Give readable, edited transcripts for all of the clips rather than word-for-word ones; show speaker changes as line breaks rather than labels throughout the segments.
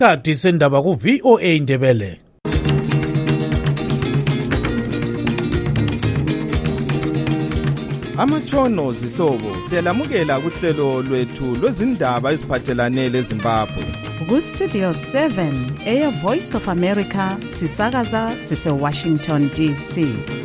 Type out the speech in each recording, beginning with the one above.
Kati sendaba ku VOA Ndebele.
Amatshono zihlobo siyalamukela kuhlelo lwethu lwezindaba eziphathelane leZimbabwe.
Ku Studio 7 Air Voice of America sisakaza sise Washington DC.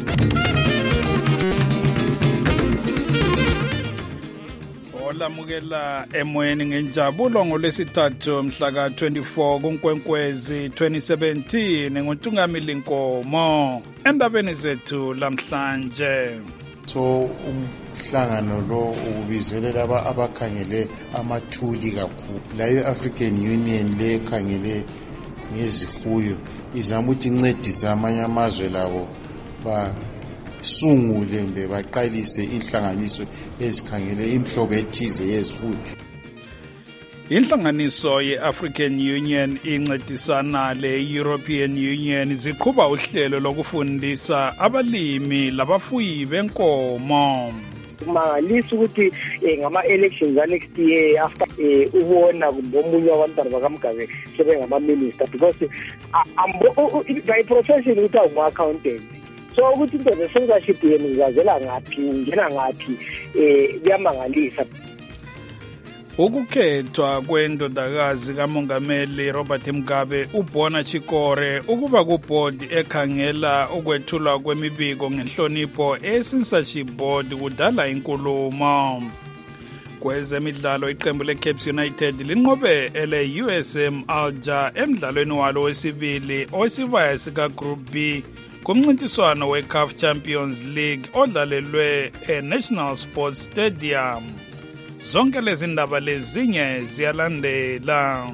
Olamukela emoyeni ngenjabulo ngolesithathu mhla ka-24 kuNkwenkwezi 2017 nguNtungamili Nkomo endabeni zethu lamhlanje.
So umhlangano lo ubizelela abakhangele amathuli kakhulu la i-African Union le khangele ngezifuyo izama ukuthi incedise amanye amazwe labo basungule mbe baqalise inhlanganiso ezikhangele imhlobo ethize yezifuyo.
Inhlanganiso ye-African Union incedisana le-European Union ziqhuba uhlelo lokufundisa abalimi labafuyi benkomo.
Mangalisa ukuthi ngama-elections next year after ubona ngomunye wabantwana bakaMgabe sebengama-minister because by profession ukuthi awuma-accountant. So ukuthi into ze-censorship yenu ngazela ngaphi ngena ngaphi kuyamangalisa.
Ukukhethwa kwendodakazi kaMongameli Robert Mugabe uBona Chikore ukuba ku-board ekhangela ukwethulwa kwemibiko ngenhlonipho e-censorship board kudala inkulumo. Kwezemidlalo iqembu le-Cape United linqobe ele-USM Alger emdlalweni walo wesibili owesibaya sika-Group B kumncintiswano we-CAF Champions League odlalelwe e-National Sports Stadium. Zonke lezi ndaba lezinye ziyalandela.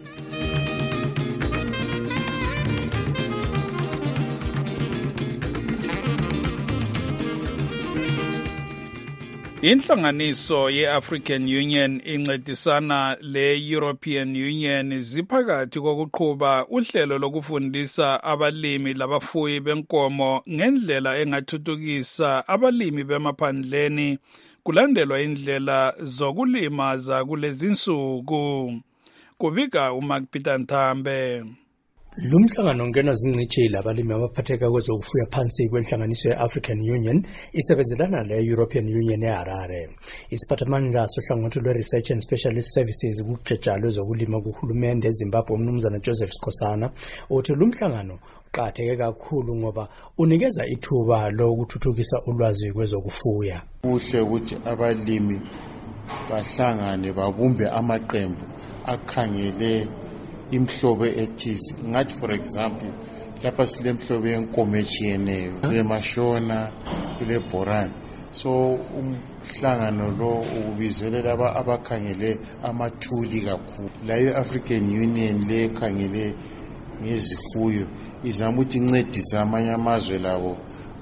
Inhlanganiso ye-African Union incedisana le-European Union ziphakathi kokuqhuba uhlelo lokufundisa abalimi labafuyi benkomo ngendlela engathuthukisa abalimi bemaphandleni kulandelwa indlela zokulima zakulezinsuku. Kubika uMark Nthambe.
Lumhlangano ngena zingcitshi labalimi abaphatheka kwezokufuya phansi kwenhlanganiso ye-African Union isebenzelana le-European Union eHarare. Isiphathamandla sohlangothi lwe-Research and Specialist Services kujeja lwezokulima kuhulumende eZimbabwe umnumzana Joseph Skosana uthi lumhlangano uqakatheke kakhulu ngoba unikeza ithuba lokuthuthukisa ulwazi kwezokufuya.
Kuhle ukuthi abalimi bahlangane babumbe amaqembu akhangele imhlobo ethize. Ngathi for example lapha silemhlobo yenkomo etshiyeneyo kuleMashona kuleBoran. So umhlangano lo ubizelela abakhangele amathuli kakhulu la i-African Union le khangele ngezifuyo izama ukuthi incedise amanye amazwe labo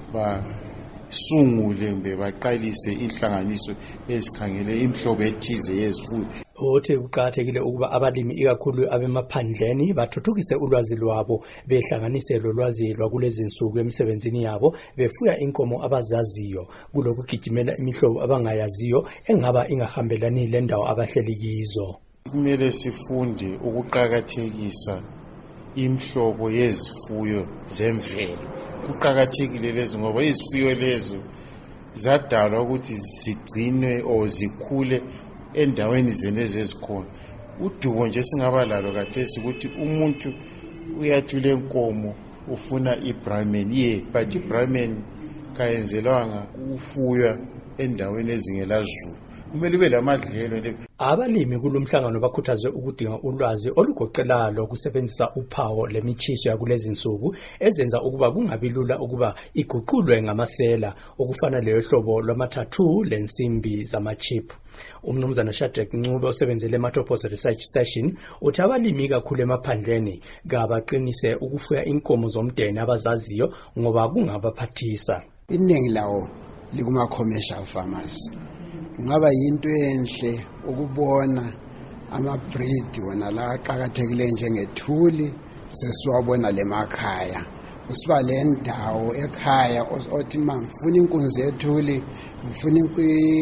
basungule mbe baqalise inhlanganiso ezikhangele imhlobo ethize yezifuyo.
Othi kuqakathekile ukuba abalimi ikakhulu abemaphandleni bathuthukise ulwazi lwabo behlanganise lolwazi lwakulezinsuku emsebenzini yabo befuya inkomo abazaziyo kulokugijimela imihlobo abangayaziyo engaba ingahambelani lendawo abahleli kizo.
Kumele sifunde ukuqakathekisa imhlobo yezifuyo zemvelo. Kuqakathekile lezi ngoba izifuyo lezo zadalwa ukuthi zigcinwe o zikhule endaweni zenezi ezikhona. Udubo nje singaba lalo kathesi ukuthi umuntu uyathula enkomo ufuna iBrahman but iBrahman kayenzelwanga ufuya endaweni ezingelazulu. Kumele ube lamadlelo.
Abalimi kulomhlangano bakhuthaze ukudinga ulwazi olugoqelayo lokusebenzisa uphawu lemichiso yakulezinsuku ezenza ukuba kungabilula ukuba iguqulwe ngamasela okufana leyo hlobo lwama-tattoo lensimbi zama-chip. Umnumzana Shadrack Ncube osebenzele eMatopos Research Station uthi abalimi kakhulu emaphandleni kabaqinise ukufuya inkomo zomdeni abazaziyo ngoba kungabaphathisa.
Iningi lawo likuma-commercial farmers. Ngaba yinto enhle ukubona ama-breed wona la aqhakathekile njengethuli sesiwabona lemakhaya. Usiba le ndawo ekhaya othi mangifuna inkunzi yethuli ngifuna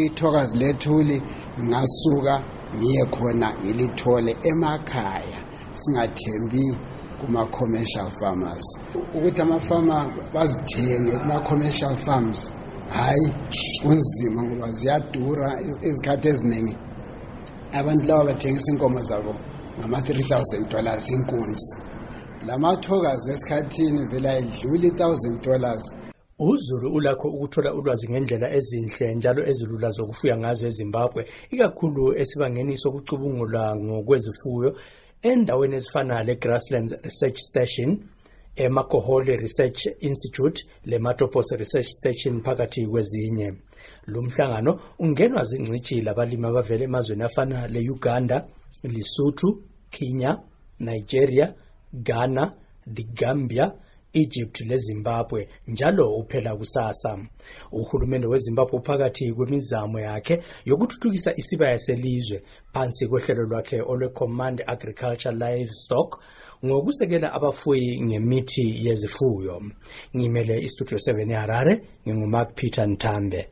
ithokazi lethuli ngasuka ngiye khona ngilithole emakhaya singathembi kuma-commercial farmers ukuthi amafama bazithenge kuma-commercial farms hayi kunzima ngoba ziyadura izikhathi eziningi abantu laba bathengisa inkomo zabo ngama-$3,000 inkunzi lamathokazi esikhathini vele ayidluli $1,000.
uZulu ulakho ukuthola ulwazi ngendlela ezinhle njalo ezilula zokufuya ngazo eZimbabwe ikakhulu esibangeni sokucubungula ngokwezifuyo endaweni ezifana le-Grasslands Research Station, eMakohole Research Institute, le-Matopos Research Station phakathi kwezinye. Lo mhlangano ungenwa zingcitshi labalimi abavela emazweni afana le-Uganda, Lesotho, Kenya, Nigeria, Ghana, the Gambia, Egypt leZimbabwe njalo uphela kusasa. Uhulumende weZimbabwe phakathi kwemizamo yakhe yokuthuthukisa isibaya selizwe phansi kohlelo lwakhe olwe-Command Agriculture Livestock ngokusekela abafuyi ngemithi yezifuyo. Ngimele iStudio 7 eHarare, nginguMark Peter Nthambe.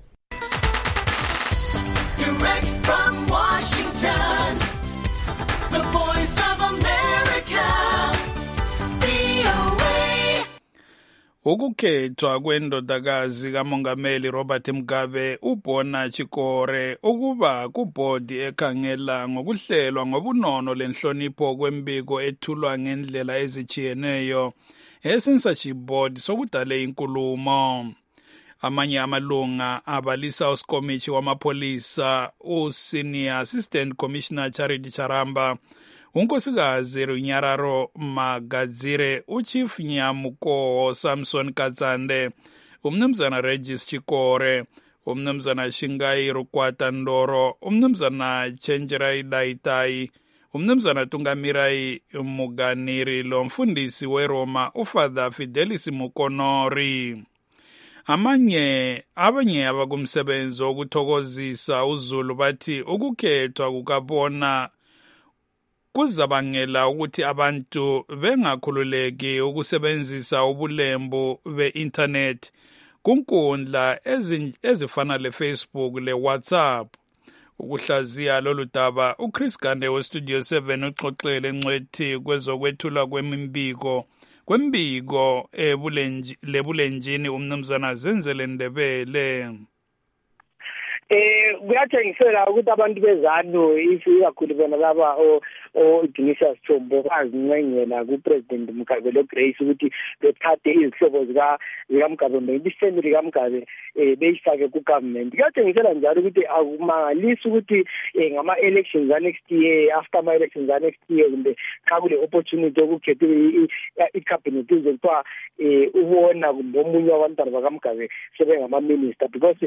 Direct from Washington, the Voice of America, VOA.
Ukukhethwa kwendodakazi kaMongameli Robert Mugabe uBona Chikore ukuba kubhodi ekhangela ngokuhlelwa ngobunono lenhlonipho kwembiko ethulwa ngendlela ezijiyeneyo eCensorship Board sokudale inkulumo. Amanye amalunga abalisa uSkomichi wamapolisa uSenior Assistant Commissioner Charity Charamba, unkosikazi Runyararo Magadzire, uChief Nyamuko Samson Katsande, umnumzana Regis Chikore, umnumzana Shingai Rukwata Ndoro, umnumzana Chenjerai Daitai, umnumzana Tungamirai Muganiri lomfundisi weRoma uFather Fidelis Mukonori. Abanye abakumsebenzi okuthokozisa uZulu bathi ukukhethwa kukabona kuzabangela ukuthi abantu bengakhululeki ukusebenzisa ubulembu be-internet kunkundla ezifana le-Facebook le-WhatsApp. Ukuhlaziya lolu daba uChris Gande weStudio 7 uxoxele encwethi kwezokwethula kwembiko lebulenjini umnumzana Zenzele Ndebele.
Kuyathengisela ukuthi abantu bezanu ikakhulu bona laba Dionysius Chombo bazincengela kuPresident Mugabe loGrace ukuthi bethathe izihlobo zikaMugabe isifamily kaMugabe beyifake kugovernment. Kuyathengisela njalo ukuthi akumangalisi ukuthi ngama-elections next year, after ama-elections next year kumbe xa kule opportunity yokukhetha i-cabinet izokuthiwa ubona kumbe omunye wabantwana bakaMugabe sebengama-minister, because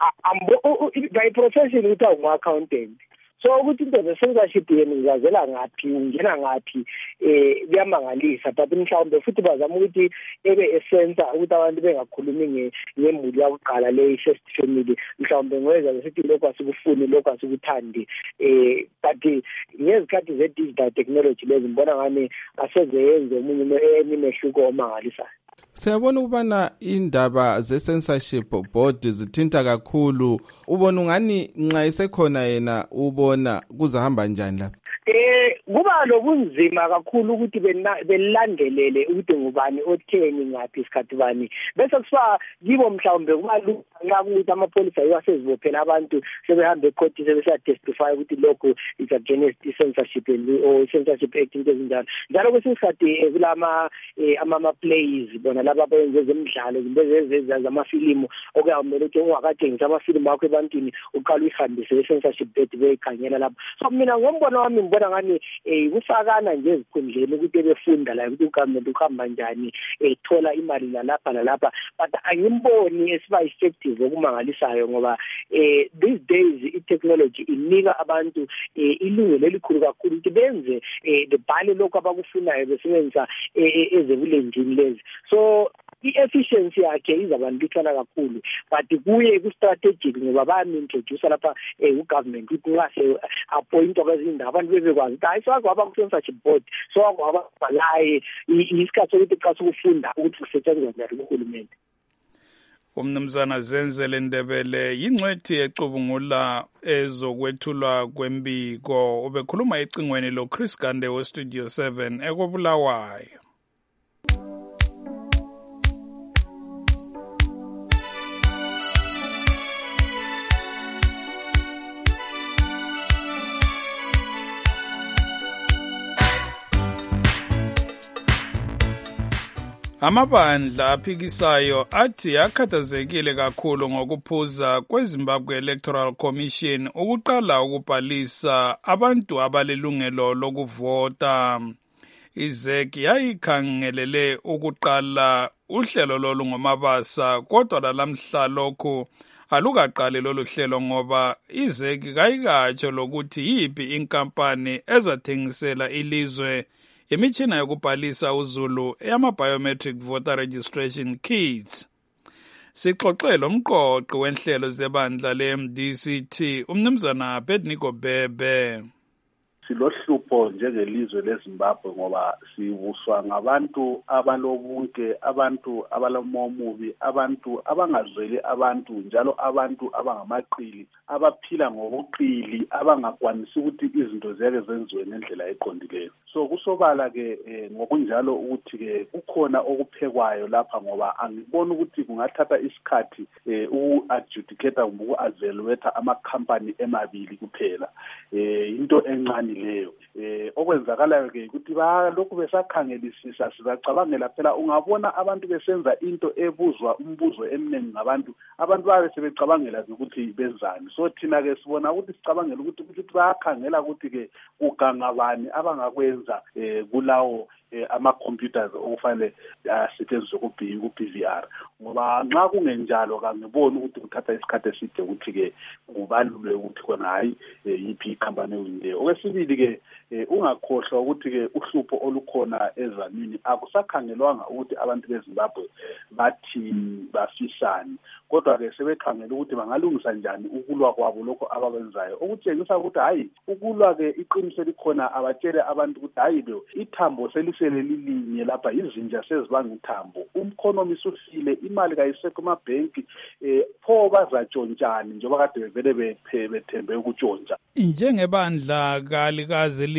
by profession ukuthi ungu-accountant. So ukuthi into ze-censorship yenu ngazela ngaphi, ungena ngaphi, kuyamangalisa. But mhlawumbe futhi bazama ukuthi ebe-essence ukuthi abantu bengakhulumi ngemuli yakuqala le-first family. Mhlawumbe ngoyeza ngesithi lokhu asikufuni, lokhu asikuthandi. But ngezikhathi ze-digital technology lezi ngibona ngani aseze yenze omunye emehluko omangalisayo.
Siyabona ukubana indaba ze-censorship board zithinta kakhulu. Ubona ungani nxa isekhona yena ubona kuzahamba njani lapha?
Kuba lobunzima kakhulu ukuthi belandelele ukuthi ngubani otheni ngaphi isikhathi bani, bese kusiba kibo mhlawumbe kuba nxa ukuthi amapholisa asezibophela abantu sebehambe ecourt sebesatestify ukuthi lokho is against censorship or censorship act into ezinjalo. Njalo kwesinye isikhathi kulama ama-plays bona laba benze zemidlalo kumbe zamafilimu okuyamele ukuthi ungakatshengisa amafilimu akho ebantwini uqala uyihambise e-censorship act beyikhangela lapho. So mina ngombono wami ngibona ngani kufakana nje ezikhundleni ukuthi befunda la ukuthi ugovernment uhamba njani ethola imali lalapha, but angimboni esiba effective okumangalisayo ngoba these days i-technology inika abantu ilungelo elikhulu kakhulu ukuthi benze bebhale lokho abakufunayo besebenzisa ezebulenjini lezi. So i-efficiency yakhe izabalulekana kakhulu, but kuye ku-strategic ngoba bayami-introduce lapha ugovernment ukuthi ngase appoint abazindaba abantu bebekwazi ukuthi hayi sokwaba ku-censorship board, sokwaba balaye isikhathi sokuthi xa sokufunda ukuthi kusetshenzwa njani kuhulumende.
Umnumzana Zenzele Ndebele yingcwethi ecubungula ezokwethulwa kwembiko ubekhuluma ecingweni lo Chris Gande we Studio 7 ekobulawayo. Amabandla aphikisayo athi akhathazekile kakhulu ngokuphuza kweZimbabwe Electoral Commission ukuqala ukubhalisa abantu abalelungelo lokuvota. IZEC yayikhangelele ukuqala uhlelo lolu ngomabasa kodwa lalamhla lokhu alukaqali lolu hlelo ngoba IZEC kayikatsho lokuthi yipi inkampani ezathengisela ilizwe imitshina yokubhalisa uZulu eyama-biometric voter registration kits. Sixoxe lomqoqi wenhlelo zebandla le-MDCT umnumzana Abednego Bebe.
Silohlupho njengelizwe leZimbabwe ngoba sibuswa ngabantu abalobunke, abantu abalomomubi, abantu abangazweli abantu, njalo abantu abangamaqili, abaphila ngobuqili, abangakwanisi ukuthi izinto ziyake zenziwe ngendlela eqondileyo. So kusobala ke ngokunjalo ukuthi ke kukhona okuphekwayo lapha ngoba angiboni ukuthi kungathatha isikhathi uku-adjudicate kumbe uku-evaluate amakhampani emabili kuphela. Into encane leyo. Okwenzakalayo ke ukuthi lokhu besakhangelisisa sizacabangela phela ungabona abantu besenza into ebuzwa umbuzo eminingi ngabantu, abantu babe sebecabangela ukuthi benzani. So thina ke sibona ukuthi sicabangela ukuthi bayakhangela ukuthi ke kugangabani abangakwenza kulawo ama-computers okufanele asetshenziswe ku-BVR ngoba nxa kungenjalo kangiboni ukuthi kuthatha isikhathi eside ukuthi-ke kubalulwe ukuthi khona hayi yiphi ikhampani ewindileyo. Okwesibili ke ungakhohlwa ukuthi-ke uhlupho olukhona ezanini akusakhangelwanga ukuthi abantu beZimbabwe bathi bafisane, kodwa-ke sebekhangela ukuthi bangalungisa njani ukulwa kwabo lokho abakwenzayo, okutshengisa ukuthi hayi ukulwa-ke iqiniso likhona. Abatshele abantu ukuthi hayi lo ithambo selisele lilinye lapha, izinja sezibanga ithambo, umkhonomi usufile, imali kayisekho emabhenki, pho bazatshontshani njengoba kade bevele bethembe ukutshontsha.
Njengebandla kalikaze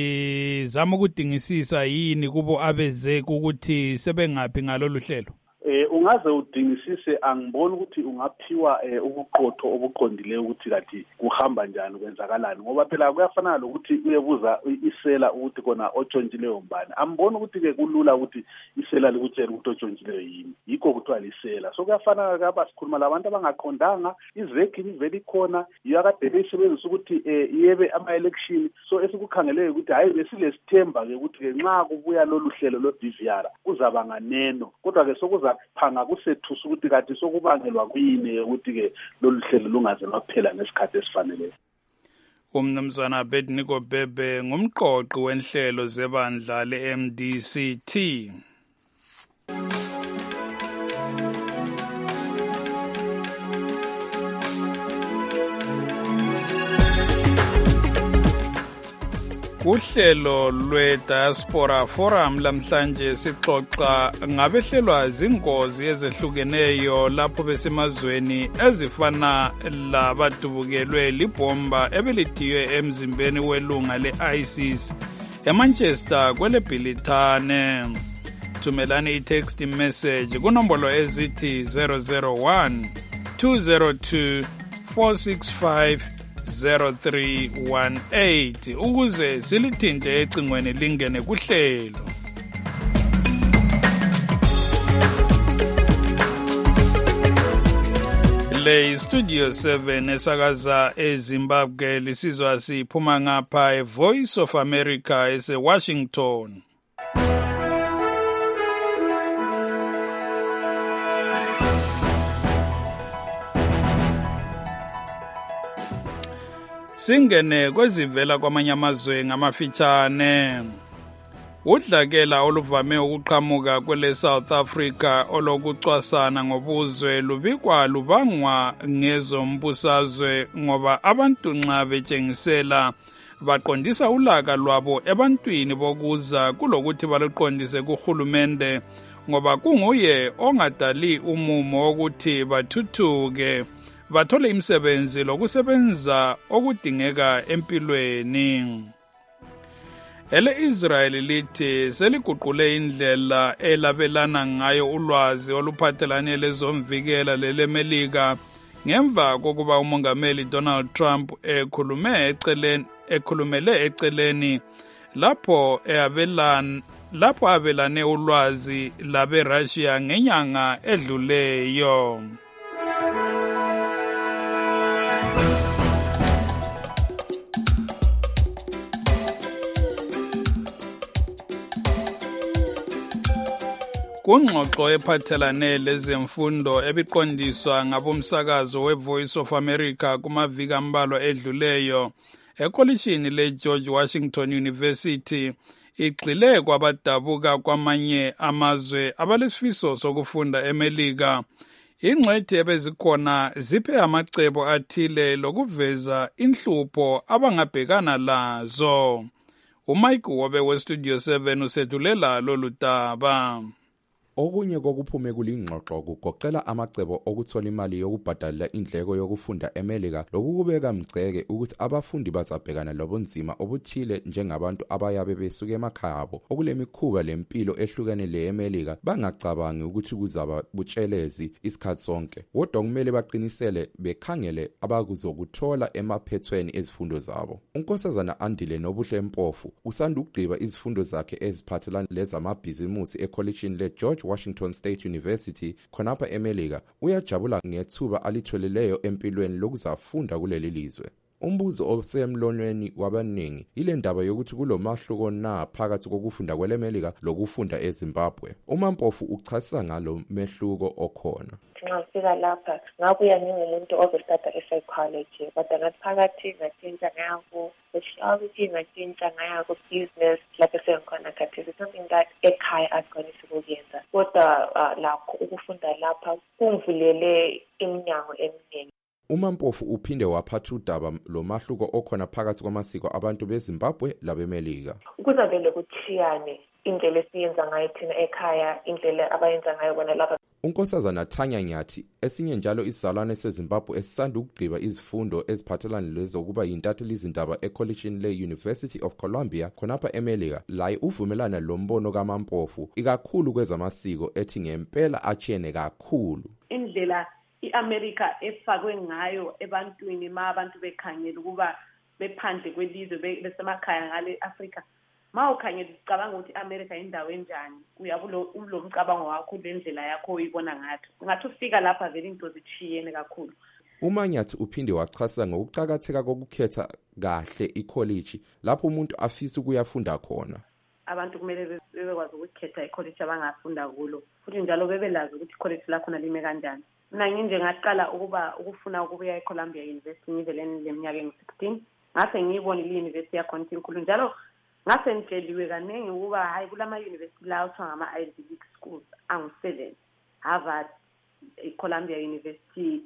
lizama ukudingisisa yini kubo abeZEC ukuthi sebengaphi ngalolu hlelo?
Ungaze udingisise, angiboni ukuthi ungaphiwa ubuqotho obuqondileyo ukuthi kathi kuhamba njani, kwenzakalani, ngoba phela kuyafana lokuthi uyebuza isela ukuthi kona otshontshileyo mbani. Amboni ukuthi-ke kulula ukuthi isela likutshela ukuthi otshontshileyo yini, yikho kuthiwa lisela. So kuyafana kaba sikhuluma labantu abangaqondanga, iZEC ivele ikhona, yakade beyisebenzisa ukuthi yebe ama-election. So esikukhangeleyo ukuthi hayi besilesithemba-ke ukuthi-ke nxa kubuya lolu hlelo lo-BVR kuzaba nganeno, kodwa-ke sokuzaphanga kusethusa ukuthi kathi sokubangelwa kuyini ukuthi-ke lolu hlelo lungaze lwaphela ngesikhathi esifaneleyo.
Umnumzana Abednego Bebe ngumqoqi wenhlelo zebandla le-MDCT. Uhlelo lwe-Diaspora Forum lamhlanje sixoxa ngabehlelwa zingozi ezehlukeneyo lapho besemazweni ezifana labadubukelwe libhomba ebelidiywe emzimbeni welunga le-ISIS eManchester kweleBhilithane. Thumelani i-text message kunombolo ezithi 001 202 465 0318 ukuze silithinte ecingweni lingene kuhlelo. Le Studio 7 esakaza eZimbabwe lisizwa siphuma ngapha eVoice of America eseWashington. Singene kwezivela kwamanye amazwe ngamafitshane. Udlakela oluvame ukuqhamuka kwele South Africa olokucwasana ngobuzwe lubikwa lubangwa ngezombusazwe ngoba abantu nxa betshengisela baqondisa ulaka lwabo ebantwini bokuza kulokuthi baluqondise kuhulumende ngoba kunguye ongadali umumo wokuthi bathuthuke bathole imisebenzi lokusebenza okudingeka empilweni. Israel lithi seliguqule indlela elabelana ngayo ulwazi oluphathelane lezomvikela lelemelika ngemva kokuba umongameli Donald Trump ekhulumele eceleni lapho abelane ulwazi labe Russia ngenyanga edluleyo. Kungxoxo ephathelane lezemfundo ebiqondiswa ngabomsakazo weVoice of America kumaviki ambalwa edluleyo ekolishini leGeorge Washington University igxile kwabadabuka kwamanye amazwe abalesifiso sokufunda eMelika. Ingcwethi ebezikhona ziphe amacebo athile lokuveza inhlupho abangabhekana lazo. uMike Wobe weStudio 7 usethulela lolu daba.
Okunye kokuphume kulingxoxo kugoqela amacebo okuthola imali yokubhadala indleko yokufunda eMelika lokubeka mgceke ukuthi abafundi bazabhekana lobunzima obuthile njengabantu abayabe besuka emakhaya abo okulemikhuba lempilo ehlukene leEmelika bangacabangi ukuthi kuzaba butshelezi isikhathi sonke kodwa kumele baqinisele bekhangele abakuzokuthola emaphethweni ezifundo zabo. uNkosazana Andile Nobuhle Mpofu usanda ukugqiba izifundo zakhe eziphathelane lezamabhizimusi ekolishini leGeorge Washington State University khonapha eMelika uyajabula ngethuba alitholeleyo empilweni lokuzafunda kuleli lizwe. Umbuzo osemlonyweni wabaningi ile ndaba yokuthi kulomahluko na phakathi kokufunda kweleMelika lokufunda eZimbabwe. uMampofu uchasisa ngalo mehluko okhona.
Ngafika lapha ngabuya ngingumuntu ozostata psychology kodwa ngaphakathi ngatshintsha ngayako sociology ngatshintsha ngayako business lapho sengikhona khathesi something that ekhaya akugcwalisa ukuyenza kodwa lakho ukufunda lapha kungivulele iminyango eminingi.
uMampofu uphinde waphatha udaba lomahluko okhona phakathi kwamasiko abantu beZimbabwe labeMelika.
Kuzavele kuthiyane indlela esiyenza ngayo thina ekhaya indlela abayenza ngayo bona lapha.
uNkosazana Thanya Nyathi esinye njalo isizalwane seZimbabwe esisanda ukugqiba izifundo eziphathelane lezokuba yintatheli izindaba ekolishini le-University of Columbia khonapha eMelika laye uvumelana lombono kaMampofu ikakhulu kwezamasiko ethi ngempela achene kakhulu
indlela iAmerica efakwe ngayo ebantwini abantu bekhangela ukuba bephandle kwelizwe besemakhaya ngale Africa mawukhangela ucabanga ukuthi iAmerica indawo enjani uyabulo umcabango wakho lendlela yakho uyibona ngathi ufika lapha vele into zithiyene kakhulu.
uManyathi uphinde wachasisa ngokuqhakatheka kokukhetha kahle icollege lapho umuntu afisa ukuyafunda khona.
Abantu kumele bebekwazi ukukhetha icollege abangafunda kulo futhi njalo bebelazi ukuthi icollege lakhona lime kanjani. Mina nginje ngaqala ukufuna ukubuya eColumbia University ngiveleni leminyaka engu-16 ngase ngiyibona i-university yakhona inkulu njalo ngase ngitsheliwe kaningi ukuba hayi kulama university la uthiwa ngama Ivy League schools angu-7 Harvard, Columbia University,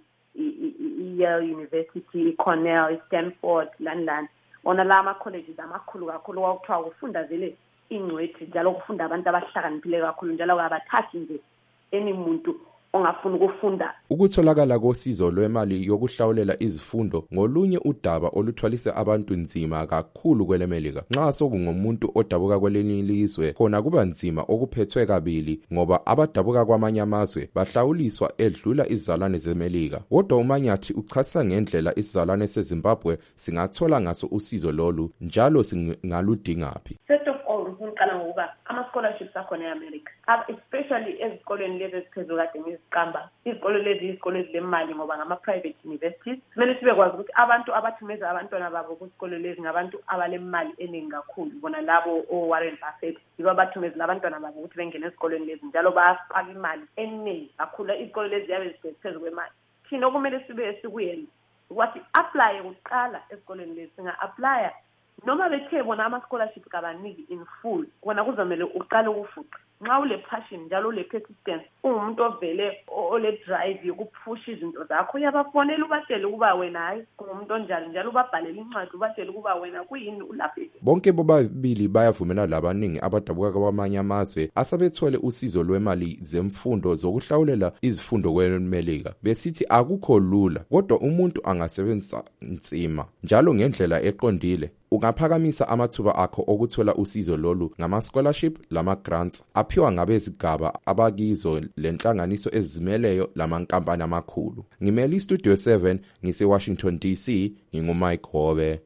Yale University, Cornell, Stanford, London ona la ama colleges amakhulu kakhulu wakuthiwa kufunda vele ingcwethi njalo kufunda abantu abahlakaniphile kakhulu njalo abathathi nje enimuntu ongafuna ukufunda.
Ukutholakala kosizo lwemali yokuhlawulela izifundo ngolunye udaba oluthwalise abantu nzima kakhulu kweleMelika. Nxa sokungumuntu odabuka kwelinye ilizwe khona kuba nzima okuphethwe kabili ngoba abadabuka kwamanye amazwe bahlawuliswa edlula izizalwane zeMelika. Kodwa uManyathi uchasisa ngendlela isizalwane seZimbabwe singathola ngaso usizo lolu njalo singaludingaphi.
First of all uqala ngokuba ama-scholarships akhona eAmerica especially ezikolweni lezi eziphezulu kade ngiziqamba izikolo lezi izikolo ezilemali ngoba ngama-private universities kumele sibe kwazi ukuthi abantu abathumeza abantwana babo kuzikolo lezi ngabantu abalemali eningi kakhulu bona labo oWarren Buffett yibo abathumezela abantwana babo ukuthi bengene ezikolweni lezi njalo bayafaka imali eningi kakhulu izikolo lezi ziyabe ziphezulu kwemali. Thina okumele sibe sikuyenza ukuthi apply kuqala ezikolweni lezi singa-aplya noma bethe bona ama-scholarship kabaniki in full kona kuzomele uqale ukufuqa nxa ule passion njalo ule persistence umuntu ovele ole drive yokuphusha izinto zakho uyabafonela ubatshele ukuba wena hayi ngumuntu onjalo njalo ubabhalela incwadi ubatshele ukuba wena kuyini ulaphile.
Bonke bobabili bayavumela labaningi abadabuka kwamanye amazwe asabethole usizo lwemali zemfundo zokuhlawulela izifundo kweMelika besithi akukho lula kodwa umuntu angasebenzisa nzima njalo ngendlela eqondile ungaphakamisa amathuba akho okuthola usizo lolu ngama-scholarship lama-grants aphiwa ngabezigaba abakizo lenhlanganiso ezizimeleyo lamankampani amakhulu. Ngimele iStudio 7 ngise-Washington DC, ngingumike Hobe.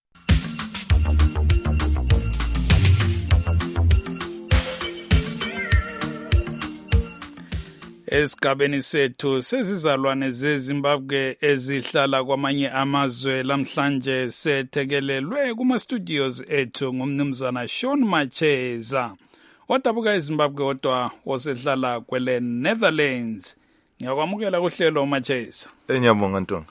Esigabeni sethu sezizalwane zeZimbabwe ezihlala kwamanye amazwe lamhlanje sethekelelwe kuma-studios ethu ngumnumzana Sean Macheza odabuka eZimbabwe kodwa osehlala kwele Netherlands. Ngiyakwamukela kuhlelo Macheza.
Ngiyabonga Ntonga.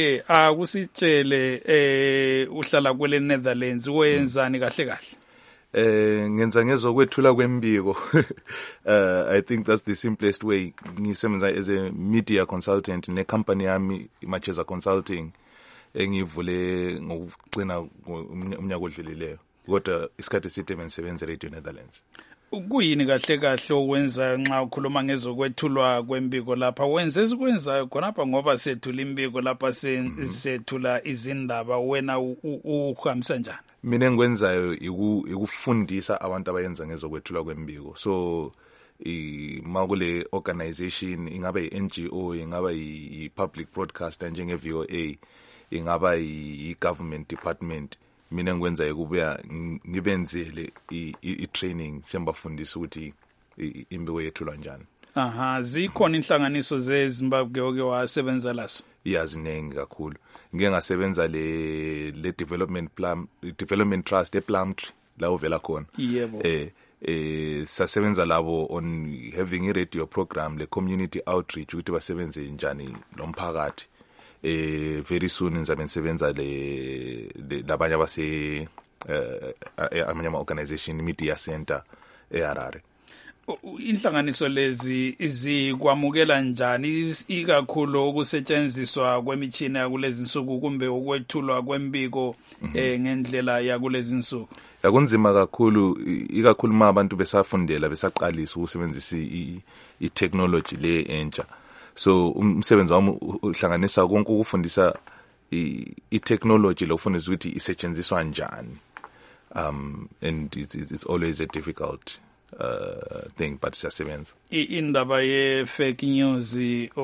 Akusitshele uhlala kwele Netherlands wenzani kahle kahle?
Ngenza ngezokwethula kwembiko. I think that's the simplest way. Ngisebenza as a media consultant ne company yami Macheza Consulting engivule ngokugcina umnyaka odlulileyo. Kodwa isikhathi eside bengisebenza Radio Netherlands.
Kuyini kahle kahle okwenza nxa ukhuluma ngezokwethulwa kwembiko lapha wenze sikwenza khonapha ngoba sethula imbiko lapha sethula izindaba wena uhambisa njani?
Mina ngikwenzayo ikufundisa abantu abayenza ngezokwethulwa kwembiko. So makule organization ingaba i-NGO ingaba i-public broadcaster njenge VOA ingaba i-government department mina ngikwenzayo kubuya ngibenzele i-training sembafundisa ukuthi imbiko yethulwa njani.
Zikhona inhlanganiso zeZimbabwe oke wasebenza lazo?
Yazinengi kakhulu. Ngike ngasebenza le development trust ePlumtree la uvela khona.
Yebo.
Sasebenza labo on having a radio program le community outreach ukuthi basebenze njani lomphakathi. Very soon ngizabe ngisebenza labanye abase amanye ama-organization media center eHarare.
Inhlanganiso lezi izikwamukela njani ikakhulu ukusetshenziswa kwemitshina yakulezi insuku kumbe ukwethulwa kwembiko ngendlela yakulezi insuku?
Yakunzima kakhulu ikakhulu abantu besafundela besaqalisa ukusebenzisa i-technology le entsha. So umsebenzi wami uhlanganisa konke ukufundisa i-technology lokufundisa ukuthi isetshenziswa njani. And it's always a difficult thing but siyasebenza.
Indaba ye fake news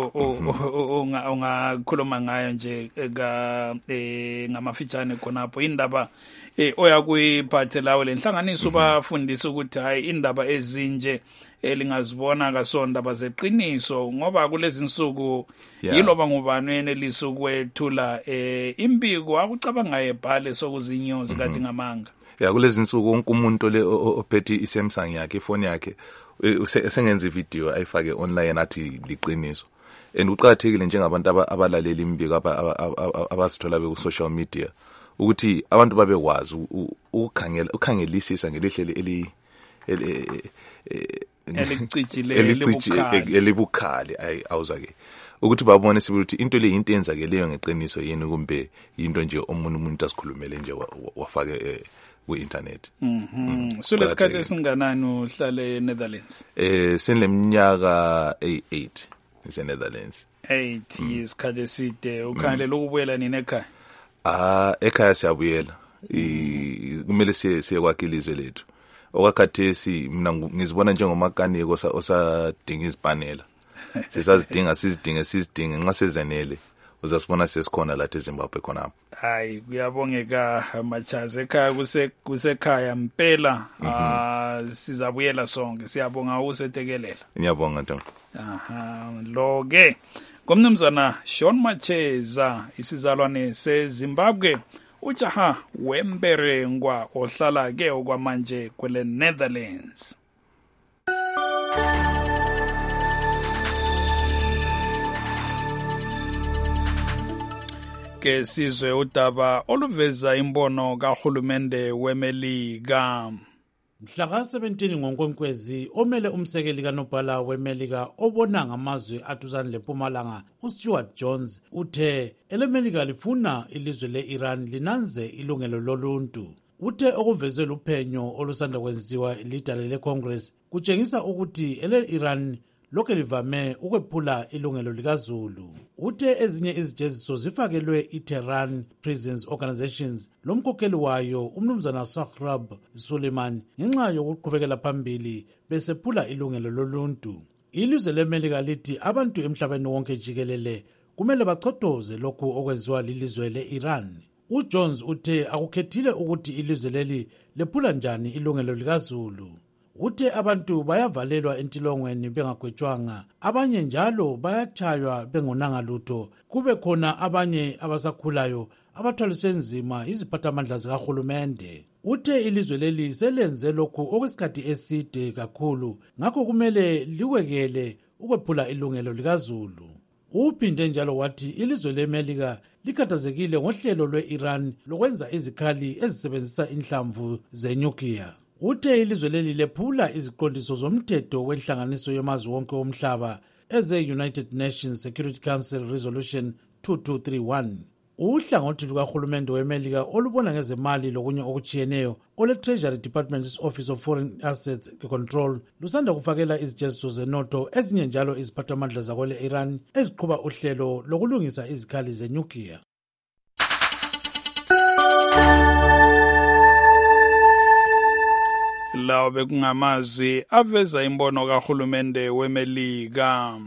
ongakhuluma ngayo nje ngamafitshane khonapho indaba oyakuyiphathelayo lenhlanganiso bafundisa ukuthi hayi indaba ezinje elingazibona kasondaba zeqiniso ngoba kulezi insuku yiloba ngubani enelisa ukwethula imbiko akucabanga ebhale sokuzinyozi kade ngamanga.
Kulezi insuku wonke umuntu le ophethe iSamsung yakhe ifoni yakhe usengenza ivideo ayifake online athi liqiniso. And uqhakathekile njengabantu abalalela imbiko abasithola be ku social media ukuthi abantu babekwazi ukukhangelisisa ngelihle elibukhali awuzake ukuthi babone sibuthi into le into enzakeleyo ngeqiniso yini kumbe into nje umuntu asikhulumele nje wafake ku-internet.
So lesikhathi esinganani uhlale eNetherlands?
Seneminyaka 8 eNetherlands.
8 isikhathi eside ukhangelela ukubuyela nini ekhaya?
Ekhaya siyabuyela. Kumele siye kwakhe ilizwe lethu. Okakhathesi mina ngizibona njengomakaniko osadinga izipanela. Sizidinga nxa sezenele uzasibona sesikhona la eZimbabwe khonapho.
Hayi kuyabongeka Macheza ekhaya kusekhaya impela. Sizabuyela sonke siyabonga usetekelela.
Ngiyabonga Ntonga.
Lo ke ngomnumzana Sean Macheza isizalwane seZimbabwe ujaha wemberengwa ohlala ke okwamanje kwele Netherlands. ake sizwe udaba oluveza imbono kahulumende weMelika.
Mhla ka 17 ngoNkwenkwezi omele umsekeli kaNobhala weMelika obona ngamazwe aduzane leMpumalanga uStuart Jones uthe eleMelika lifuna ilizwe leIran linanze ilungelo loluntu. Uthe okuvezwe luphenyo olusanda kwenziwa lidale leCongress kutshengisa ukuthi ele-Iran lokho livame ukwephula ilungelo likaZulu. Uthe ezinye izijeziso zifakelwe iTehran Prisons Organizations lomkhokheli wayo umnumzana Sahrab Suleiman ngenxa yokuqhubekela phambili besephula ilungelo loluntu. Ilizwe leMelika lithi abantu emhlabeni wonke jikelele kumele bachodoze lokhu okwenziwa lilizwe leIran. uJones uthe akukhethile ukuthi ilizwe leli lephula njani ilungelo likaZulu. Uthe abantu bayavalelwa entilongweni bengagwetshwanga, abanye njalo bayachaywa bengonanga lutho, kube khona abanye abasakhulayo abathwaliswe nzima iziphathamandla zikahulumende. Uthe ilizwe leli selenze lokhu okwesikhathi eside kakhulu, ngakho kumele liwekele ukwephula ilungelo likaZulu. Uphinde njalo wathi ilizwe leMelika likhathazekile ngohlelo lwe-Iran lokwenza izikhali ezisebenzisa inhlamvu zenyukliya. Uthe ilizwe leli lephula iziqondiso zomthetho wenhlanganiso yamazwe wonke womhlaba eze-United Nations Security Council Resolution 2231. Uhlangothi lukahulumende weMelika olubona ngezemali lokunye okuchiyeneyo ole-Treasury Department's Office of Foreign Assets Control lusanda kufakela izijeziso zenotho ezinye njalo iziphathamandla zakwele-Iran eziqhuba uhlelo lokulungisa izikhali zenyukliya.
Lawo bekungamazwi aveza imbono kahulumende weMelika.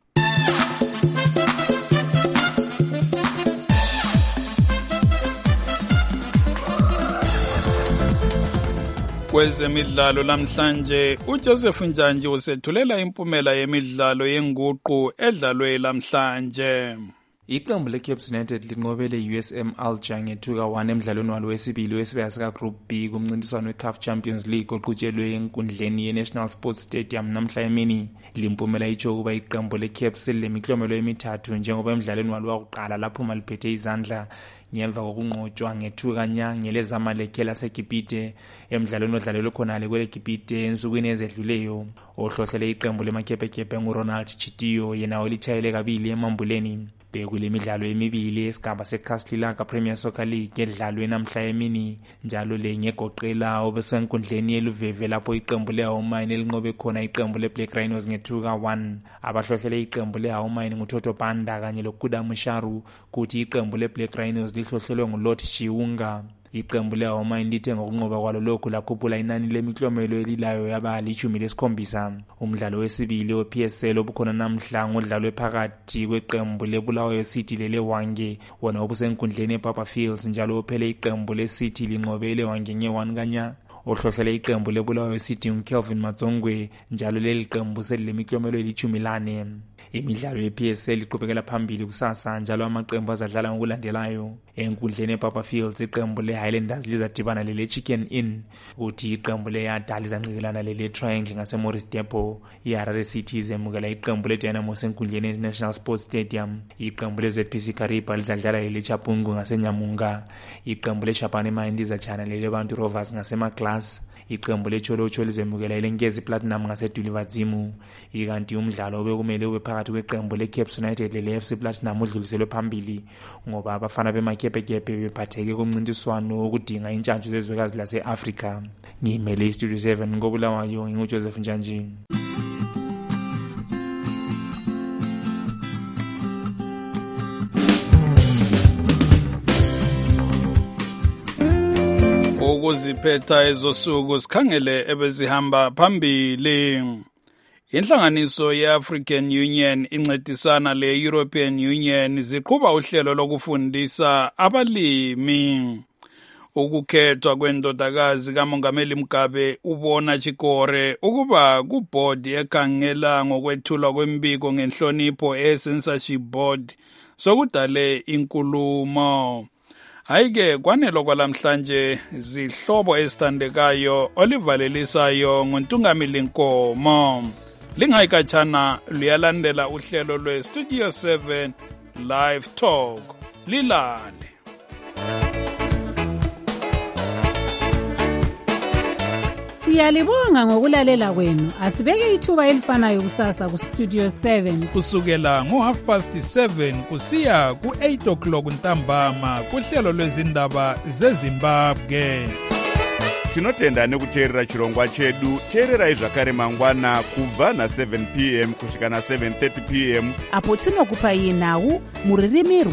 Kwezemidlalo namhlanje uJoseph Njanji usethulela impumela yemidlalo yenguqu edlalwe namhlanje.
Iqembu leCape United linqobele USM Alger ngethuka 1 emdlalweni walo wesibili wesibaya sika Group B kumncintiswano weCAF Champions League oqhutshelwe enkundleni yeNational Sports Stadium namhla emini. Limpumela itsho kuba iqembu leCape selemiklomelo emithathu njengoba emdlalweni walo wokuqala lapho maliphethe izandla ngemva kokunqotshwa ngethuka nya ngelezamalekhe laseGibhite emdlalweni odlalelwe khonale kweleGibhite ensukwini ezedluleyo. Ohlohlele iqembu lemaKhepekhephe nguRonald Chitiyo yena olitshayele kabili emambuleni. Bekule midlalo emibili esigaba seCastlelaga Premier Soccer League edlalwe namhla emini njalo le ngegoqela obesenkundleni yeluveve lapho iqembu leHaumine elinqobe khona iqembu leBlack Rhinos ngethuka 1. Abahlohlele iqembu leHaumine nguToto Banda kanye loKuda Musharu kuthi iqembu leBlack Rhinos lihlohlelwe nguLot Shiunga. Iqembu leHaumine lithe ngokunqoba kwalo lokhu lakhuphula inani lemiklomelo elilayo yaba li-17. Umdlalo wesibili wePSL obukhona namhla ngodlalwe phakathi kweqembu leBulawayo City leleWange wona obusenkundleni ePapa Fields njalo uphele iqembu leCity linqobe leWange nge-1 kanya. Ohlohlele iqembu leBulawayo City uKelvin Matsongwe njalo leli qembu selilemiklomelo eli-14. Imidlalo yePSL iqhubekela phambili kusasa njalo amaqembu azadlala ngokulandelayo. Enkundleni ePapa Fields iqembu leHighlanders lizadibana leleChicken Inn, uthi iqembu leYada lizanqikelana leleTriangle ngaseMorris Depot. iHarare City izemukela iqembu leDynamo enkundleni yeNational Sports Stadium. Iqembu leZPC Kariba lizadlala leleChapungu ngaseNyamunga. Iqembu leChapane Mine lizachana leleBantu Rovers ngaseMaglas. Iqembu leCholocho lizemukela iLenkezi Platinum ngaseDulivadzimu. Ikanti umdlalo obekumele ube phakathi kweqembu leCape United leleFC Platinum udluliselwe phambili ngoba abafana bemakhepekhephe bephatheke kumncintiswano wokudinga intshantshu zezwekazi lase-Afrika. Ngimele iStudio 7 ngoBulawayo nginguJoseph Njanji.
Ukuziphetha ezosuku sikhangele ebezihamba phambili. Inhlanganiso ye-African Union incedisana le-European Union ziqhuba uhlelo lokufundisa abalimi. Ukukhethwa kwendodakazi kaMongameli Mugabe ubona Chikore ukuba kubhodi ekhangela ngokwethulwa kwembiko ngenhlonipho e-censorship board sokudale inkulumo. Hayike kwanelo kwalamhlanje zihlobo ezithandekayo olivalelisayo ngontungamili Nkomo. Lingayikatshana luyalandela uhlelo lweStudio 7 Live Talk lilale.
Siyalibonga ngokulalela kwenu. Asibeke ithuba elifanayo kusasa ku Studio 7
kusukela ngo7:30 kusiya ku8:00 ntambama kuhlelo lwezindaba zeZimbabwe.
Tinotenda nekuteerera chirongwa chedu. Teererai zvakare mangwana kubva na7 p.m. kusvika na7:30 p.m.
apo tinokupai nhau muririmi